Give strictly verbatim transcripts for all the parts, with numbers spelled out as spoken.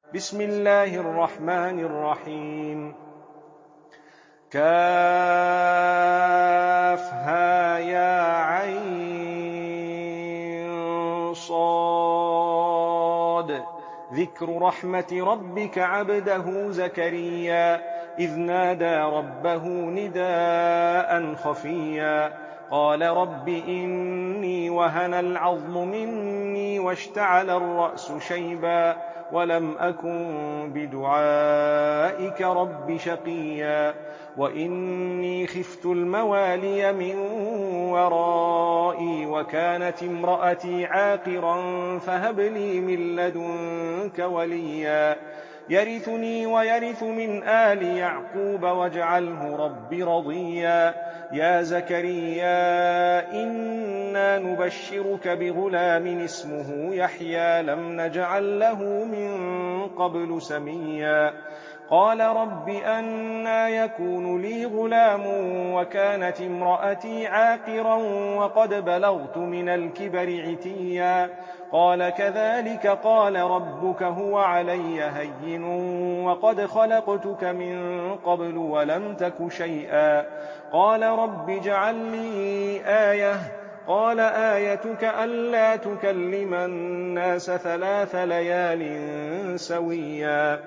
بسم الله الرحمن الرحيم. كافها يا عين صاد ذكر رحمة ربك عبده زكريا إذ نادى ربه نداء خفيا قال رب إني وهن العظم مني واشتعل الرأس شيبا ولم أكن بدعائك رب شقيا وإني خفت الموالي من ورائي وكانت امرأتي عاقرا فهب لي من لدنك وليا يرثني ويرث من آل يعقوب واجعله رب رضيا يا زكريا إنا نبشرك بغلام اسمه يحيى لم نجعل له من قبل سميا قال رب أنى يكون لي غلام وكانت امرأتي عاقرا وقد بلغت من الكبر عتيا قال كذلك قال ربك هو علي هين وقد خلقتك من قبل ولم تك شيئا قال رب اجعل لي آية قال آيتك ألا تكلم الناس ثلاث ليال سويا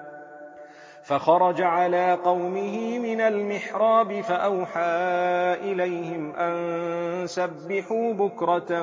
فخرج على قومه من المحراب فأوحى إليهم أن سبحوا بكرة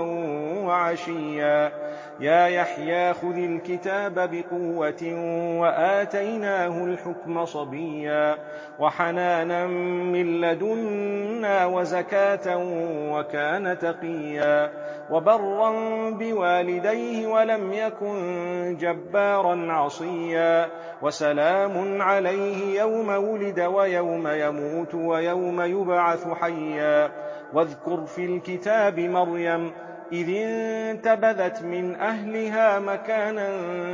وعشيا يا يحيى خذ الكتاب بقوة وآتيناه الحكم صبيا وحنانا من لدنا وزكاة وكان تقيا وبرا بوالديه ولم يكن جبارا عصيا وسلام عليه يوم ولد ويوم يموت ويوم يبعث حيا واذكر في الكتاب مريم إذ انتبذت من أهلها مكانا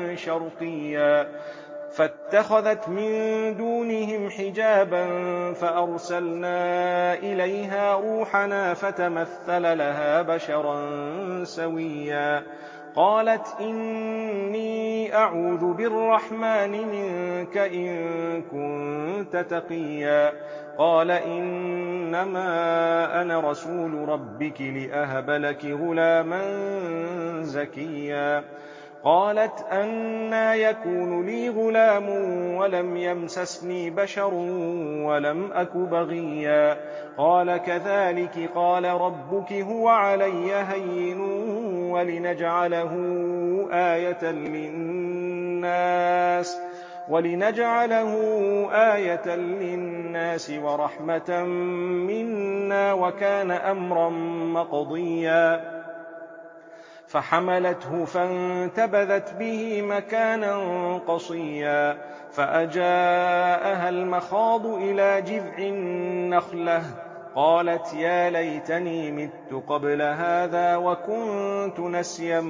شرقيا فاتخذت من دونهم حجابا فأرسلنا إليها روحنا فتمثل لها بشرا سويا قالت إني أعوذ بالرحمن منك إن كنت تقيا قال إنما أنا رسول ربك لأهب لك غلاما زكيا قالت أنى يكون لي غلام ولم يمسسني بشر ولم أك بغيا قال كذلك قال ربك هو علي هين ولنجعله آية للناس ولنجعله آية للناس ورحمة منا وكان أمرا مقضيا فحملته فانتبذت به مكانا قصيا فأجاءها المخاض إلى جذع النخلة قالت يا ليتني مت قبل هذا وكنت نسيا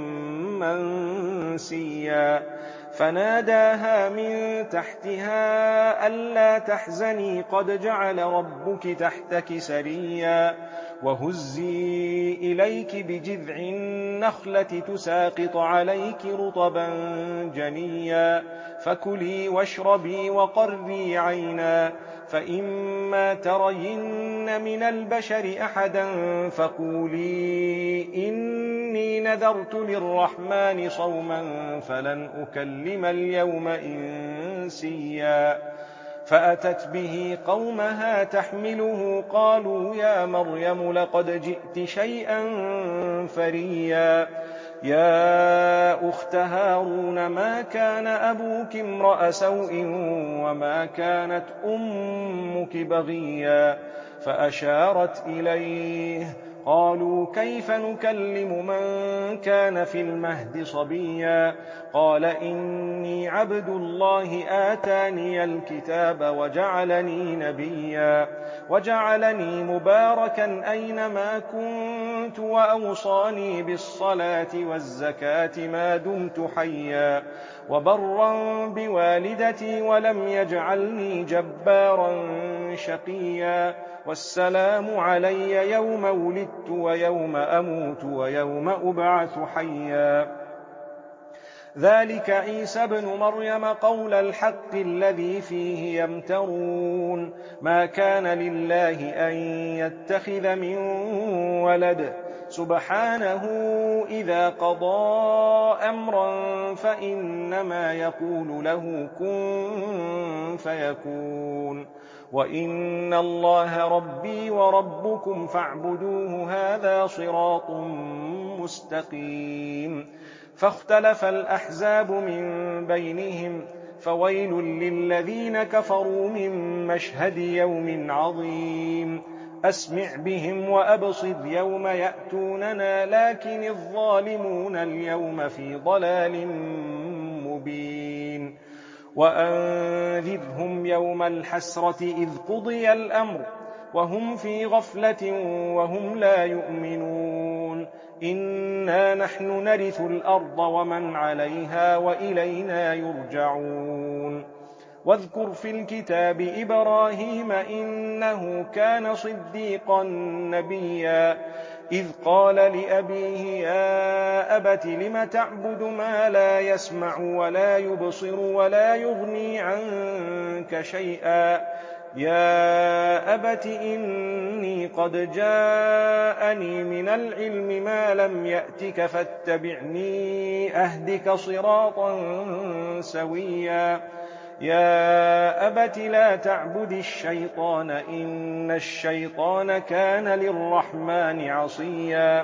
منسيا فناداها من تحتها ألا تحزني قد جعل ربك تحتك سريا وهزي إليك بجذع النخلة تساقط عليك رطبا جنيا فكلي واشربي وقري عينا فإما ترين من البشر أحدا فقولي إني نذرت للرحمن صوما فلن أكلم اليوم إنسيا فأتت به قومها تحمله قالوا يا مريم لقد جئت شيئا فريا يا أخت هارون ما كان أبوك امرأ سوء وما كانت أمك بغيا فأشارت إليه قالوا كيف نكلم من كان في المهد صبيا قال إني عبد الله آتاني الكتاب وجعلني نبيا وجعلني مباركا أينما كنت وأوصاني بالصلاة والزكاة ما دمت حيا وبرا بوالدتي ولم يجعلني جبارا شقيا والسلام علي يوم ولدت ويوم أموت ويوم أبعث حيا ذلك عيسى ابن مريم قول الحق الذي فيه يمترون ما كان لله أن يتخذ من ولد سبحانه إذا قضى أمرا فإنما يقول له كن فيكون وإن الله ربي وربكم فاعبدوه هذا صراط مستقيم فاختلف الأحزاب من بينهم فويل للذين كفروا من مشهد يوم عظيم أسمع بهم وأبصر يوم يأتوننا لكن الظالمون اليوم في ضلال مبين وأنذرهم يوم الحسرة إذ قضي الأمر وهم في غفلة وهم لا يؤمنون إنا نحن نرث الأرض ومن عليها وإلينا يرجعون واذكر في الكتاب إبراهيم إنه كان صديقا نبيا إذ قال لأبيه يا أبت لم تعبد ما لا يسمع ولا يبصر ولا يغني عنك شيئا يا أبت إني قد جاءني من العلم ما لم يأتك فاتبعني أهدك صراطا سويا يا أبت لا تعبد الشيطان إن الشيطان كان للرحمن عصيا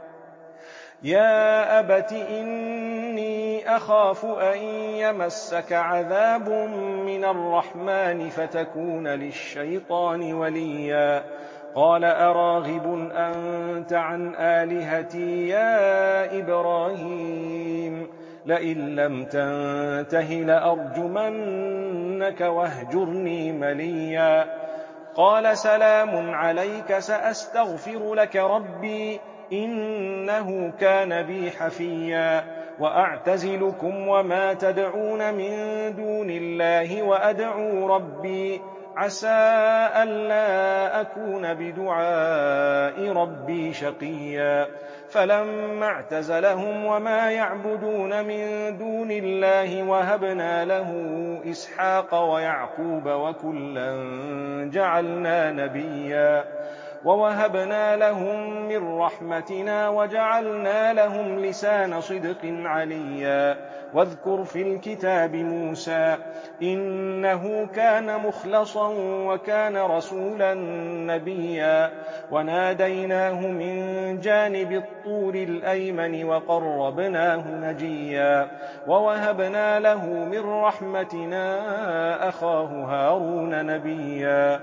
يا أبت إني أخاف أن يمسك عذاب من الرحمن فتكون للشيطان وليا قال أراغب أنت عن آلهتي يا إبراهيم لئن لم تنته لأرجمنك واهجرني مليا قال سلام عليك سأستغفر لك ربي إنه كان بي حفيا وأعتزلكم وما تدعون من دون الله وأدعو ربي عسى ألا أكون بدعاء ربي شقيا فلما اعتزلهم وما يعبدون من دون الله وهبنا له إسحاق ويعقوب وكلا جعلنا نبيا ووهبنا لهم من رحمتنا وجعلنا لهم لسان صدق عليا واذكر في الكتاب موسى إنه كان مخلصا وكان رسولا نبيا وناديناه من جانب الطور الأيمن وقربناه نجيا ووهبنا له من رحمتنا أخاه هارون نبيا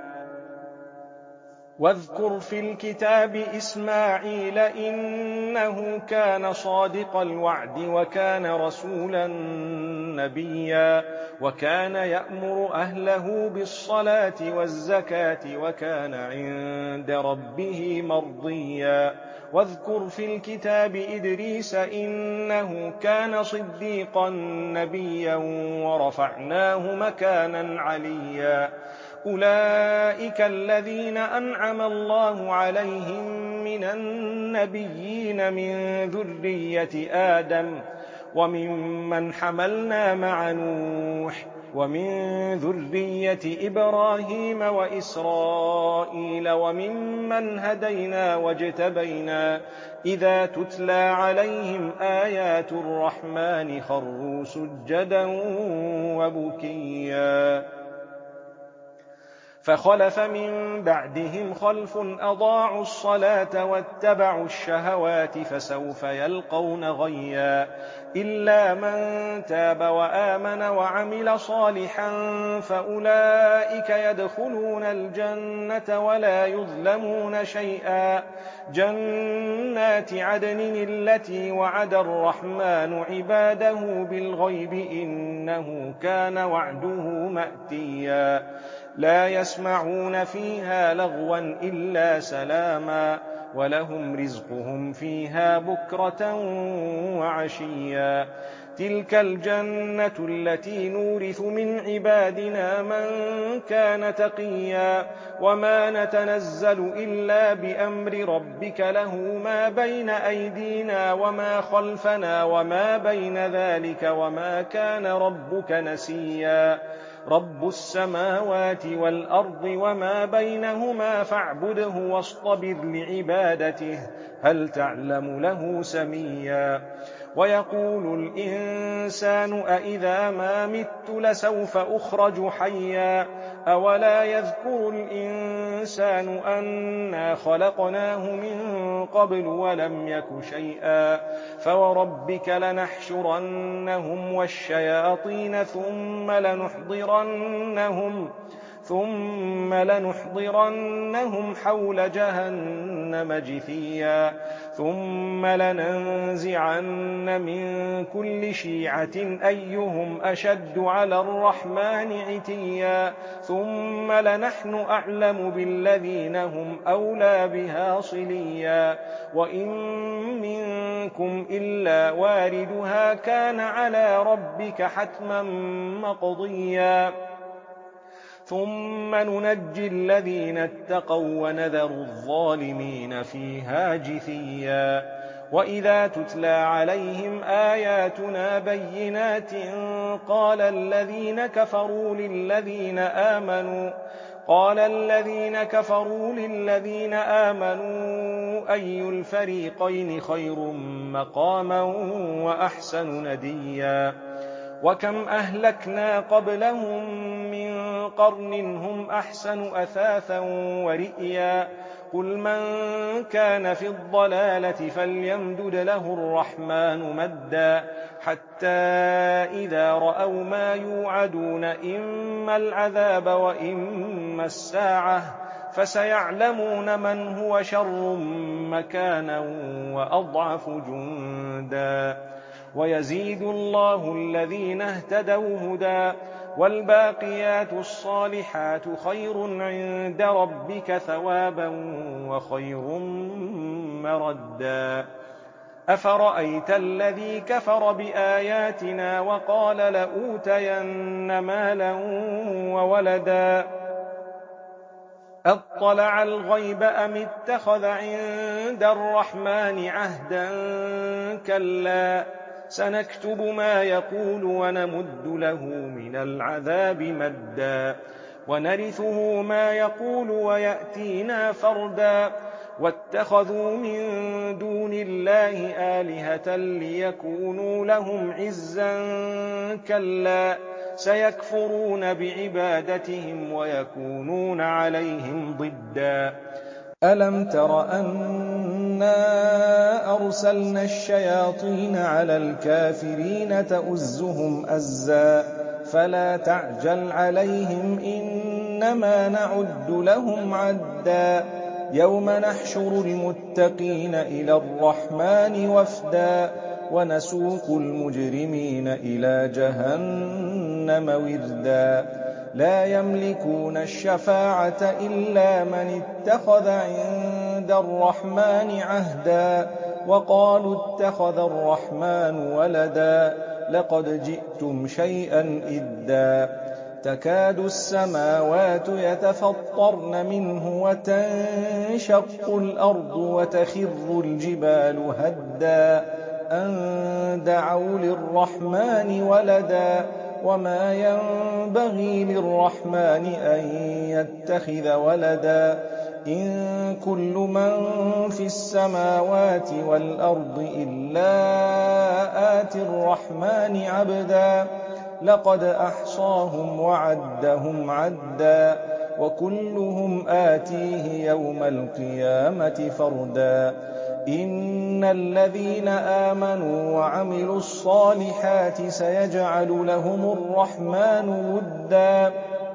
واذكر في الكتاب إسماعيل إنه كان صادق الوعد وكان رسولا نبيا وكان يأمر أهله بالصلاة والزكاة وكان عند ربه مرضيا واذكر في الكتاب إدريس إنه كان صديقا نبيا ورفعناه مكانا عليا أولئك الذين أنعم الله عليهم من النبيين من ذرية آدم وممن حملنا مع نوح ومن ذرية إبراهيم وإسرائيل وممن هدينا واجتبينا إذا تتلى عليهم آيات الرحمن خروا سجدا وبكيا فخلف من بعدهم خلف أضاعوا الصلاة واتبعوا الشهوات فسوف يلقون غيا إلا من تاب وآمن وعمل صالحا فأولئك يدخلون الجنة ولا يظلمون شيئا جنات عدن التي وعد الرحمن عباده بالغيب إنه كان وعده مأتيا لا يسمعون فيها لغوا إلا سلاما ولهم رزقهم فيها بكرة وعشيا تِلْكَ الْجَنَّةُ الَّتِي نُورِثُ مِنْ عِبَادِنَا مَنْ كَانَ تَقِيًّا وَمَا نَتَنَزَّلُ إِلَّا بِأَمْرِ رَبِّكَ لَهُ مَا بَيْنَ أَيْدِينَا وَمَا خَلْفَنَا وَمَا بَيْنَ ذَلِكَ وَمَا كَانَ رَبُّكَ نَسِيًّا رَبُّ السَّمَاوَاتِ وَالْأَرْضِ وَمَا بَيْنَهُمَا فَاعْبُدْهُ وَاصْطَبِرْ لِعِبَادَتِهِ هَلْ تَعْلَمُ لَهُ سَمِيًّا وَيَقُولُ الْإِنسَانُ أَإِذَا مَا مِتُّ لَسَوْفَ أُخْرَجُ حَيًّا أَوَلَا يَذْكُرُ الْإِنسَانُ أَنَّا خَلَقْنَاهُ مِن قَبْلُ وَلَمْ يَكُ شَيْئًا فَوَرَبِّكَ لَنَحْشُرَنَّهُمْ وَالشَّيَاطِينَ ثُمَّ لَنُحْضِرَنَّهُمْ ثُمَّ لَنُحْضِرَنَّهُمْ حَوْلَ جَهَنَّمَ جِثِيًّا ثُمَّ لَنَنزِعَنَّ مِن كُلِّ شِيعَةٍ أَيُّهُمْ أَشَدُّ عَلَى الرَّحْمَنِ عِتِيًّا ثُمَّ لَنَحْنُ أَعْلَمُ بِالَّذِينَ هُمْ أَوْلَىٰ بِهَا صِلِيًّا وَإِن مِّنكُمْ إِلَّا وَارِدُهَا كَانَ عَلَىٰ رَبِّكَ حَتْمًا مَّقْضِيًّا ثُمَّ نُنَجِّي الَّذِينَ اتَّقَوا وَّنَذَرُ الظَّالِمِينَ فِيهَا جِثِيًّا وَإِذَا تُتْلَىٰ عَلَيْهِمْ آيَاتُنَا بَيِّنَاتٍ قَالَ الَّذِينَ كَفَرُوا لِلَّذِينَ آمَنُوا قال الذين كفروا للذين آمنوا أي الفريقين خير مقاما وأحسن نديا وكم أهلكنا قبلهم من قرن هم أحسن أثاثا ورئيا قل من كان في الضلالة فليمدد له الرحمن مدا حتى إذا رأوا ما يوعدون إما العذاب وإما الساعة فسيعلمون من هو شر مكانا وأضعف جندا ويزيد الله الذين اهتدوا هدى والباقيات الصالحات خير عند ربك ثوابا وخير مردا أفرأيت الذي كفر بآياتنا وقال لأوتين مالا وولدا أطلع الغيب أم اتخذ عند الرحمن عهدا كلا سنكتب ما يقول ونمد له من العذاب مدا ونرثه ما يقول ويأتينا فردا واتخذوا من دون الله آلهة ليكونوا لهم عزا كلا سيكفرون بعبادتهم ويكونون عليهم ضدا ألم تر أنا أرسلنا الشياطين على الكافرين تؤزهم أزا فلا تعجل عليهم إنما نعد لهم عدا يوم نحشر المتقين إلى الرحمن وفدا ونسوق المجرمين إلى جهنم وردا لا يملكون الشفاعة إلا من اتخذ عند الرحمن عهدا وقالوا اتخذ الرحمن ولدا لقد جئتم شيئا إدا تكاد السماوات يتفطرن منه وتنشق الأرض وتخر الجبال هدا أن دعوا للرحمن ولدا وما ينبغي للرحمن أن يتخذ ولدا إن كل من في السماوات والأرض إلا آتي الرحمن عبدا لقد أحصاهم وعدهم عدا وكلهم آتيه يوم القيامة فردا إن الذين آمنوا وعملوا الصالحات سيجعل لهم الرحمن ودا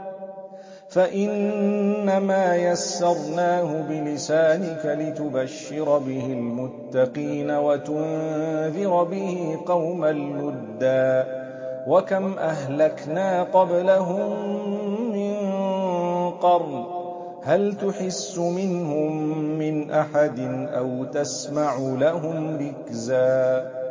فإنما يسرناه بلسانك لتبشر به المتقين وتنذر به قوما لدا وكم أهلكنا قبلهم من قرن هل تحس منهم من أحد أو تسمع لهم ركزا